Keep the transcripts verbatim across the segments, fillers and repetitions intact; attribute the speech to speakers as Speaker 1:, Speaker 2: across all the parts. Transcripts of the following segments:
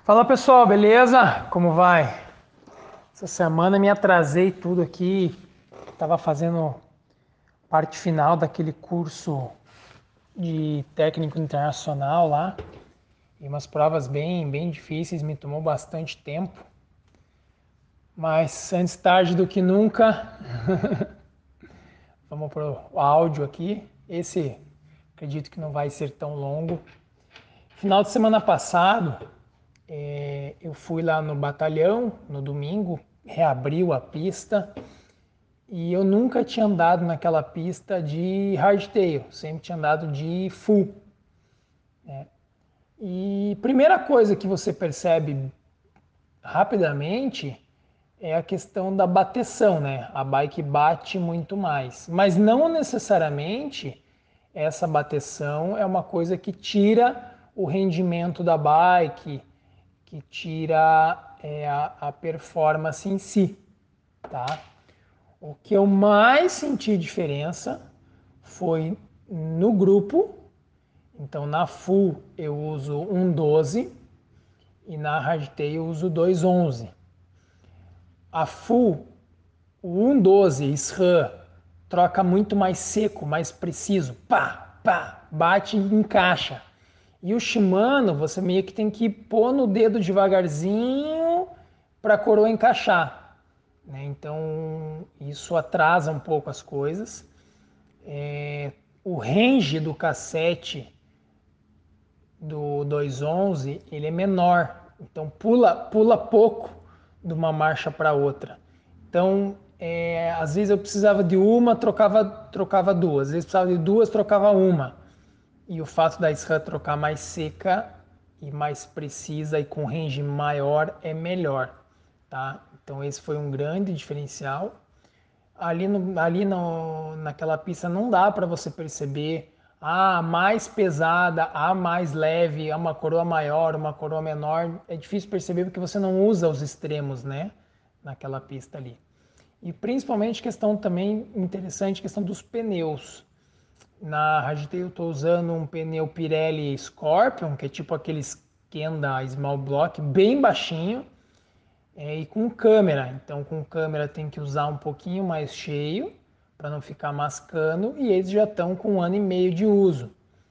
Speaker 1: Fala pessoal, beleza? Como vai? Essa semana me atrasei tudo aqui, estava fazendo parte final daquele curso de técnico internacional lá e umas provas bem, bem difíceis, me tomou bastante tempo, mas antes tarde do que nunca, vamos pro áudio aqui. Esse acredito que não vai ser tão longo. Final de semana passado, É, eu fui lá no batalhão no domingo, reabriu a pista e eu nunca tinha andado naquela pista de hardtail, sempre tinha andado de full. E primeira coisa que você percebe rapidamente é a questão da bateção, né? A bike bate muito mais, mas não necessariamente essa bateção é uma coisa que tira o rendimento da bike, que tira é, a, a performance em si, tá? O que eu mais senti diferença foi no grupo. Então na full eu uso um doze e na hardtail eu uso dois onze. A full, o um doze S R A M troca muito mais seco, mais preciso, pá, pá, bate e encaixa. E o Shimano, você meio que tem que pôr no dedo devagarzinho para a coroa encaixar, né? Então isso atrasa um pouco as coisas. É, o range do cassete do dois onze ele é menor, então pula pula pouco de uma marcha para outra. Então é, às vezes eu precisava de uma, trocava trocava duas, às vezes precisava de duas, trocava uma. E o fato da S R A trocar mais seca e mais precisa e com range maior é melhor, tá? Então esse foi um grande diferencial. Ali, no, ali no, naquela pista não dá para você perceber a mais pesada, a mais leve, a uma coroa maior, uma coroa menor. É difícil perceber porque você não usa os extremos, né? Naquela pista ali. E principalmente questão também interessante, questão dos pneus. Na Hardtail eu estou usando um pneu Pirelli Scorpion, que é tipo aqueles Kenda Small Block, bem baixinho, é, e com câmera. Então com câmera tem que usar um pouquinho mais cheio, para não ficar mascando, e eles já estão com um ano e meio de uso.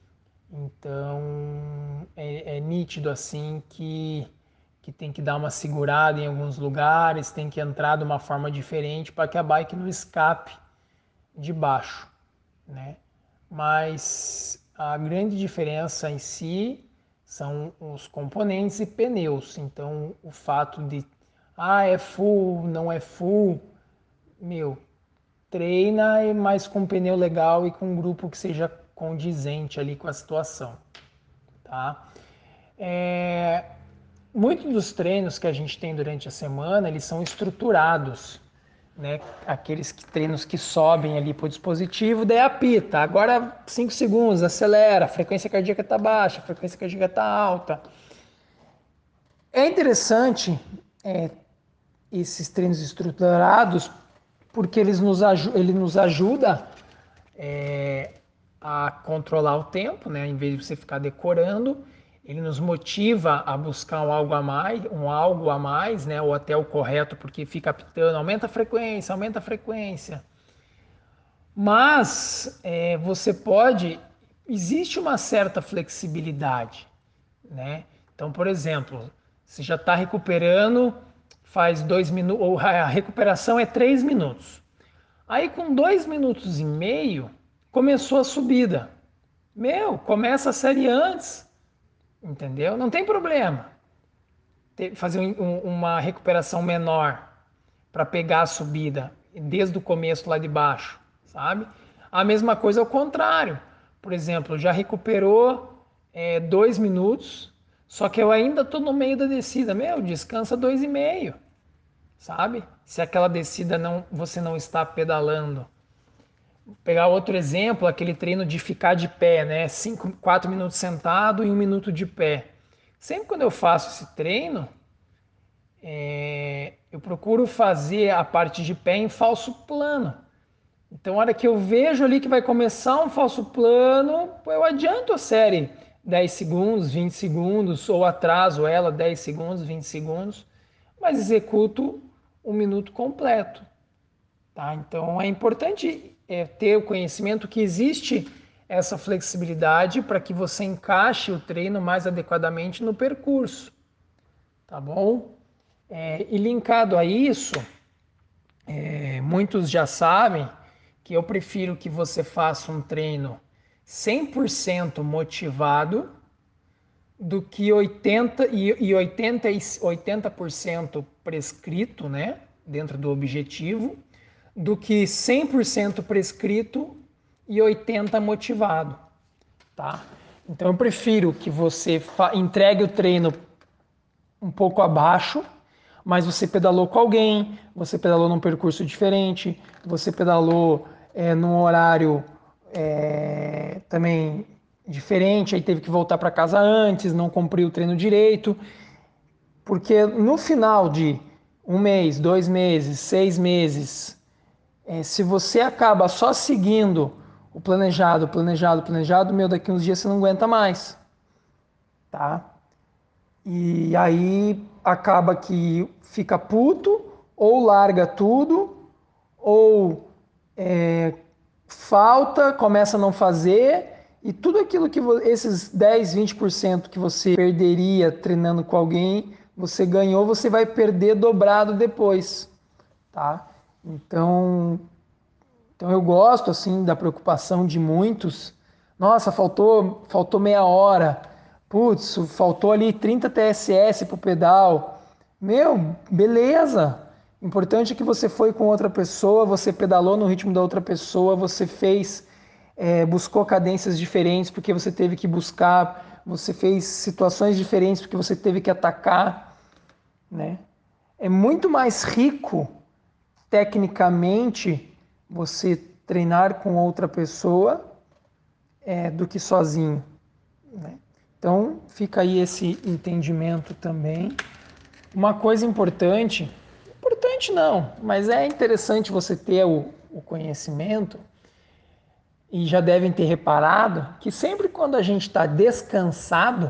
Speaker 1: Então é, é nítido assim que, que tem que dar uma segurada em alguns lugares, tem que entrar de uma forma diferente para que a bike não escape de baixo, né? Mas a grande diferença em si são os componentes e pneus. Então, o fato de, ah, é full, não é full, meu, treina e mais com um pneu legal e com um grupo que seja condizente ali com a situação, tá? É, muitos dos treinos que a gente tem durante a semana, eles são estruturados, né? Aqueles que, treinos que sobem ali para o dispositivo, daí apita. Agora cinco segundos, acelera, a frequência cardíaca está baixa, a frequência cardíaca está alta. É interessante é, esses treinos estruturados porque eles nos, ele nos ajuda é, a controlar o tempo, né? Em vez de você ficar decorando, ele nos motiva a buscar um algo a mais, um algo a mais, né? Ou até o correto, porque fica apitando, aumenta a frequência, aumenta a frequência. Mas é, você pode, existe uma certa flexibilidade, né? Então, por exemplo, você já está recuperando, faz dois minutos, ou a recuperação é três minutos. Aí, com dois minutos e meio, começou a subida. Meu, começa a série antes, entendeu? Não tem problema fazer um, uma recuperação menor para pegar a subida desde o começo lá de baixo, sabe? A mesma coisa ao contrário. Por exemplo, já recuperou é, dois minutos, só que eu ainda estou no meio da descida. Meu, descansa dois e meio, sabe? Se aquela descida não, você não está pedalando. Vou pegar outro exemplo, aquele treino de ficar de pé, né? Cinco, quatro minutos sentado e um minuto de pé. Sempre quando eu faço esse treino, é, eu procuro fazer a parte de pé em falso plano. Então, a hora que eu vejo ali que vai começar um falso plano, eu adianto a série dez segundos, vinte segundos, ou atraso ela dez segundos, vinte segundos, mas executo um minuto completo. Tá? Então é importante é, ter o conhecimento que existe essa flexibilidade para que você encaixe o treino mais adequadamente no percurso. Tá bom? É, e linkado a isso, é, muitos já sabem que eu prefiro que você faça um treino cem por cento motivado do que oitenta e oitenta e oitenta por cento prescrito, né, dentro do objetivo, do que cem por cento prescrito e oitenta por cento motivado, tá? Então eu prefiro que você entregue o treino um pouco abaixo, mas você pedalou com alguém, você pedalou num percurso diferente, você pedalou é, num horário é, também diferente, aí teve que voltar para casa antes, não cumpriu o treino direito, porque no final de um mês, dois meses, seis meses, é, se você acaba só seguindo o planejado, planejado, planejado, meu, daqui uns dias você não aguenta mais, tá? E aí acaba que fica puto, ou larga tudo, ou é, falta, começa a não fazer, e tudo aquilo que esses dez, vinte por cento que você perderia treinando com alguém, você ganhou, você vai perder dobrado depois, tá? Então, então eu gosto assim da preocupação de muitos. Nossa, faltou, faltou meia hora. Putz, faltou ali trinta T S S pro pedal. Meu, beleza. Importante é que você foi com outra pessoa, você pedalou no ritmo da outra pessoa, você fez, é, buscou cadências diferentes porque você teve que buscar, você fez situações diferentes porque você teve que atacar, né? É muito mais rico tecnicamente você treinar com outra pessoa é, do que sozinho, né? Então fica aí esse entendimento também. Uma coisa importante, importante não, mas é interessante você ter o, o conhecimento, e já devem ter reparado que sempre quando a gente está descansado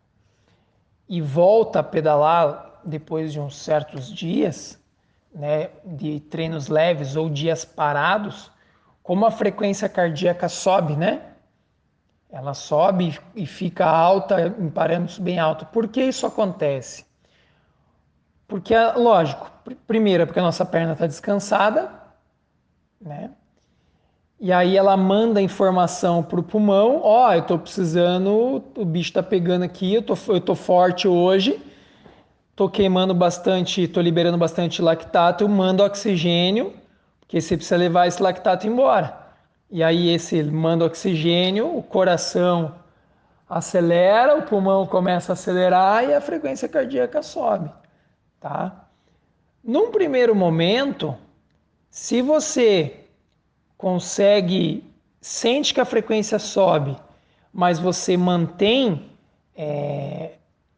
Speaker 1: e volta a pedalar depois de uns certos dias, né, de treinos leves ou dias parados, como a frequência cardíaca sobe, né? Ela sobe e fica alta, em parâmetros bem altos. Por que isso acontece? Porque, lógico, primeiro, porque a nossa perna está descansada, né? E aí ela manda informação para o pulmão, ó, oh, eu estou precisando, o bicho está pegando aqui, eu tô, eu tô forte hoje, tô queimando bastante, tô liberando bastante lactato, eu mando oxigênio, porque você precisa levar esse lactato embora. E aí esse manda oxigênio, o coração acelera, o pulmão começa a acelerar e a frequência cardíaca sobe, tá? Num primeiro momento, se você consegue, sente que a frequência sobe, mas você mantém é,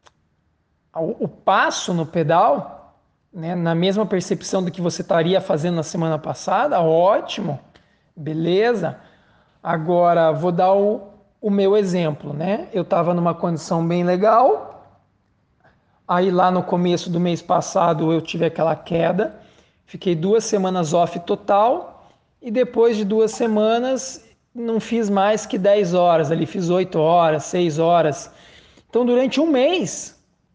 Speaker 1: o, o passo no pedal, né, na mesma percepção do que você estaria fazendo na semana passada, ótimo, beleza. Agora, vou dar o, o meu exemplo, né? Eu estava numa condição bem legal, aí lá no começo do mês passado eu tive aquela queda, fiquei duas semanas off total, e depois de duas semanas não fiz mais que dez horas, ali fiz oito horas, seis horas. Então, durante um mês,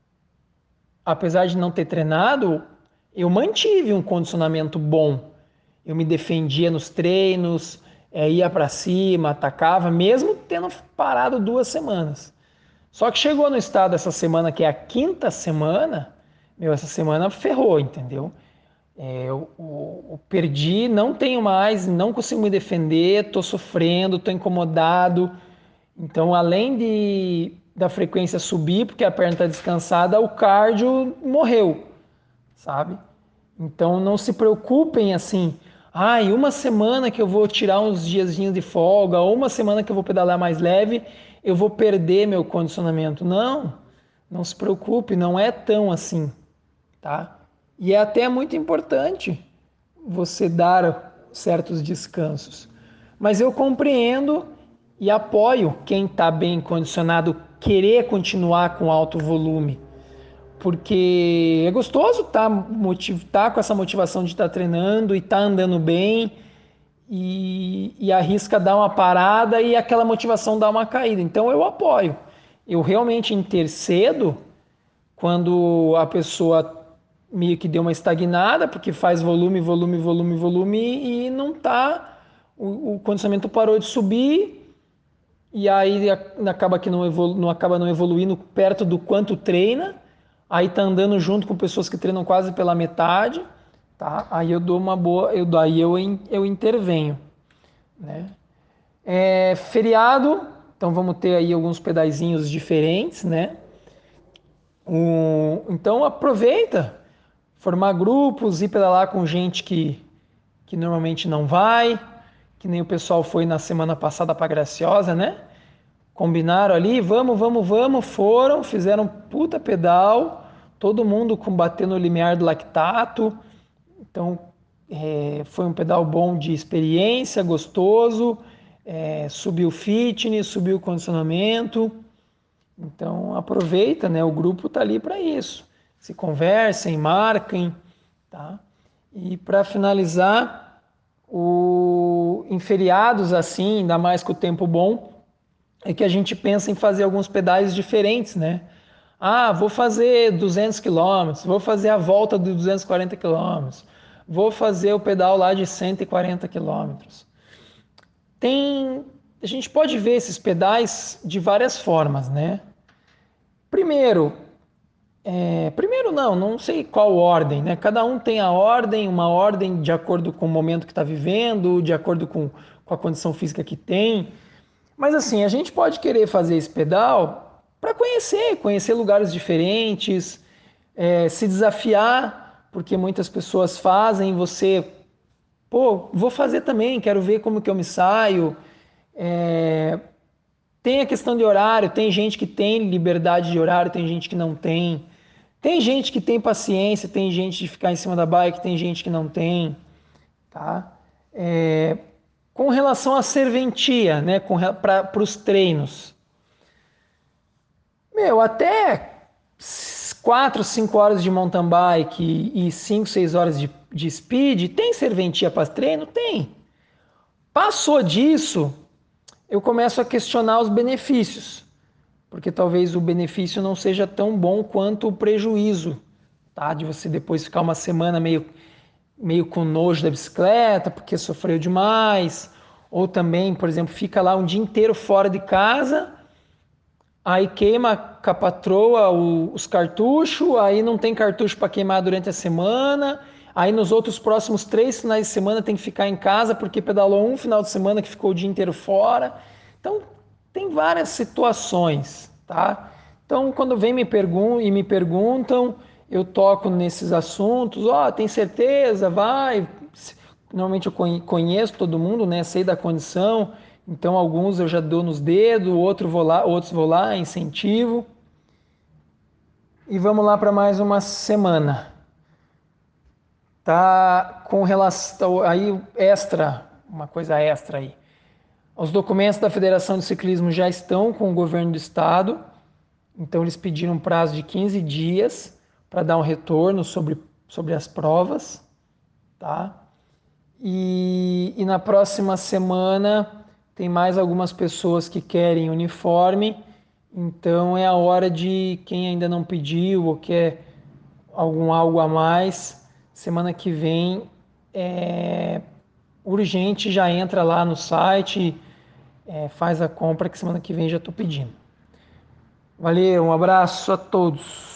Speaker 1: apesar de não ter treinado, eu mantive um condicionamento bom. Eu me defendia nos treinos, é, ia para cima, atacava, mesmo tendo parado duas semanas. Só que chegou no estado essa semana, que é a quinta semana, meu, essa semana ferrou, entendeu? É, eu, eu, eu perdi, não tenho mais, não consigo me defender, estou sofrendo, estou incomodado. Então, além de da frequência subir, porque a perna está descansada, o cardio morreu, sabe? Então, não se preocupem assim, ah, e uma semana que eu vou tirar uns diazinhos de folga, ou uma semana que eu vou pedalar mais leve, eu vou perder meu condicionamento. Não, não se preocupe, não é tão assim, tá? E é até muito importante você dar certos descansos. Mas eu compreendo e apoio quem está bem condicionado, querer continuar com alto volume, porque é gostoso estar tá, tá com essa motivação de estar tá treinando e estar tá andando bem e, e arrisca dar uma parada e aquela motivação dá uma caída. Então eu apoio. Eu realmente intercedo quando a pessoa meio que deu uma estagnada, porque faz volume, volume, volume, volume e não tá, o, o condicionamento parou de subir e aí acaba que não, evolu, não acaba não evoluindo perto do quanto treina, aí tá andando junto com pessoas que treinam quase pela metade, tá? Aí eu dou uma boa, eu daí eu, eu intervenho, né? É, feriado, então vamos ter aí alguns pedazinhos diferentes, né? Um, então aproveita, formar grupos, ir pedalar com gente que, que normalmente não vai, que nem o pessoal foi na semana passada para Graciosa, né? Combinaram ali, vamos, vamos, vamos, foram, fizeram puta pedal, todo mundo combatendo o limiar do lactato, então é, foi um pedal bom de experiência, gostoso, é, subiu fitness, subiu condicionamento, então aproveita, né? O grupo tá ali para isso. Se conversem, marquem, tá? E para finalizar, o... em feriados assim, ainda mais com o tempo bom, é que a gente pensa em fazer alguns pedais diferentes, né? Ah, vou fazer duzentos quilômetros, vou fazer a volta de duzentos e quarenta quilômetros, vou fazer o pedal lá de cento e quarenta quilômetros. Tem, a gente pode ver esses pedais de várias formas, né? Primeiro, é, primeiro não, não sei qual ordem, né? Cada um tem a ordem, uma ordem de acordo com o momento que está vivendo, de acordo com, com a condição física que tem. Mas assim, a gente pode querer fazer esse pedal para conhecer, conhecer lugares diferentes, é, se desafiar, porque muitas pessoas fazem, você, pô, vou fazer também, quero ver como que eu me saio. É, tem a questão de horário, tem gente que tem liberdade de horário, tem gente que não tem. Tem gente que tem paciência, tem gente de ficar em cima da bike, tem gente que não tem, tá? É, com relação à serventia, né, para os treinos, meu, até quatro, cinco horas de mountain bike e cinco, seis horas de, de speed, tem serventia para treino? Tem. Passou disso, eu começo a questionar os benefícios, porque talvez o benefício não seja tão bom quanto o prejuízo, tá? De você depois ficar uma semana meio, meio com nojo da bicicleta, porque sofreu demais, ou também, por exemplo, fica lá um dia inteiro fora de casa, aí queima com a patroa os cartuchos, aí não tem cartucho para queimar durante a semana, aí nos outros próximos três finais de semana tem que ficar em casa porque pedalou um final de semana que ficou o dia inteiro fora. Então, tem várias situações, tá? Então, quando vem me pergun e me perguntam, eu toco nesses assuntos, ó, oh, tem certeza, vai. Normalmente eu conheço todo mundo, né? Sei da condição, então alguns eu já dou nos dedos, outro vou lá, outros vou lá, incentivo. E vamos lá para mais uma semana. Tá com relação aí extra, uma coisa extra aí. Os documentos da Federação de Ciclismo já estão com o governo do estado, então eles pediram um prazo de quinze dias para dar um retorno sobre, sobre as provas, tá? E, e na próxima semana tem mais algumas pessoas que querem uniforme, então é a hora de quem ainda não pediu ou quer algum algo a mais, semana que vem é urgente, já entra lá no site, é, faz a compra que semana que vem já estou pedindo. Valeu, um abraço a todos.